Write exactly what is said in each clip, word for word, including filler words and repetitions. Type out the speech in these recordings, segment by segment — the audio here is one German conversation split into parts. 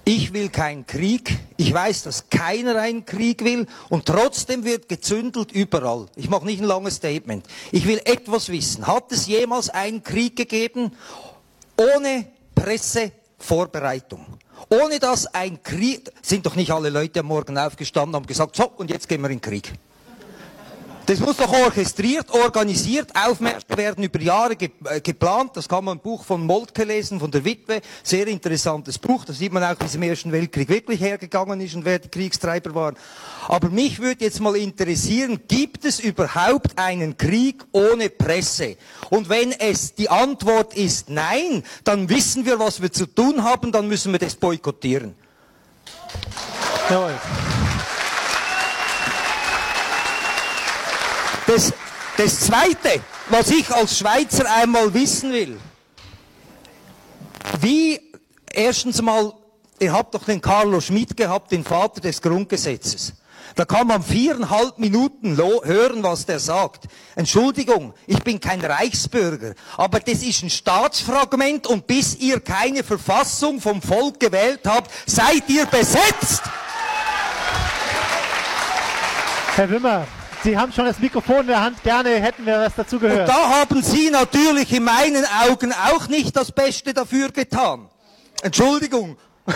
Ich will keinen Krieg. Ich weiß, dass keiner einen Krieg will. Und trotzdem wird gezündelt überall. Ich mache nicht ein langes Statement. Ich will etwas wissen. Hat es jemals einen Krieg gegeben ohne Pressevorbereitung? Ohne dass ein Krieg... Sind doch nicht alle Leute am Morgen aufgestanden und haben gesagt, so, und jetzt gehen wir in den Krieg. Das muss doch orchestriert, organisiert, Aufmärsche werden über Jahre ge äh, geplant. Das kann man im Buch von Moltke lesen, von der Witwe. Sehr interessantes Buch. Da sieht man auch, wie es im Ersten Weltkrieg wirklich hergegangen ist und wer die Kriegstreiber waren. Aber mich würde jetzt mal interessieren, gibt es überhaupt einen Krieg ohne Presse? Und wenn es die Antwort ist nein, dann wissen wir, was wir zu tun haben, dann müssen wir das boykottieren. Jawohl. Das, das Zweite, was ich als Schweizer einmal wissen will, wie, erstens mal, ihr habt doch den Carlo Schmitt gehabt, den Vater des Grundgesetzes. Da kann man viereinhalb Minuten hören, was der sagt. Entschuldigung, ich bin kein Reichsbürger, aber das ist ein Staatsfragment und bis ihr keine Verfassung vom Volk gewählt habt, seid ihr besetzt! Herr Wimmer, Sie haben schon das Mikrofon in der Hand, gerne hätten wir was dazu gehört. Und da haben Sie natürlich in meinen Augen auch nicht das Beste dafür getan. Entschuldigung.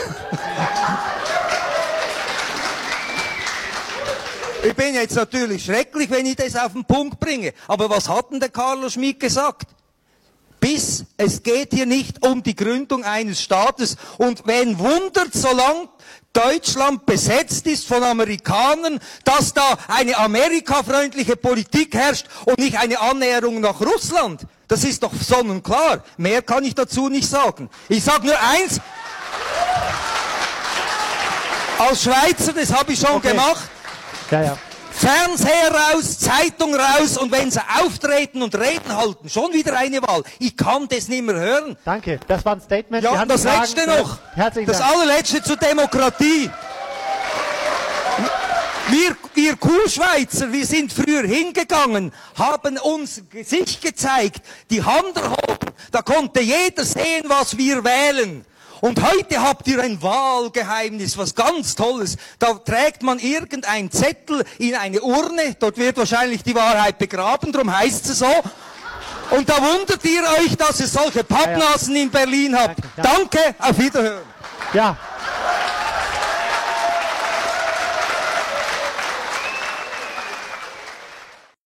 Ich bin jetzt natürlich schrecklich, wenn ich das auf den Punkt bringe. Aber was hat denn der Carlo Schmitt gesagt? Bis, es geht hier nicht um die Gründung eines Staates. Und wen wundert, solange Deutschland besetzt ist von Amerikanern, dass da eine amerikafreundliche Politik herrscht und nicht eine Annäherung nach Russland. Das ist doch sonnenklar. Mehr kann ich dazu nicht sagen. Ich sage nur eins. Als Schweizer, das habe ich schon okay. gemacht. Ja, ja. Fernseher raus, Zeitung raus und wenn sie auftreten und reden halten, schon wieder eine Wahl. Ich kann das nicht mehr hören. Danke, das war ein Statement. Ja, und das letzte noch. Herzlichen das Dank. allerletzte zur Demokratie. Wir, wir Kuhschweizer, wir sind früher hingegangen, haben uns Gesicht gezeigt, die Hand erhoben. Da konnte jeder sehen, was wir wählen. Und heute habt ihr ein Wahlgeheimnis, was ganz Tolles. Da trägt man irgendeinen Zettel in eine Urne, dort wird wahrscheinlich die Wahrheit begraben, darum heißt es so. Und da wundert ihr euch, dass ihr solche Pappnasen in Berlin habt. Danke, ja. Danke, auf Wiederhören. Ja.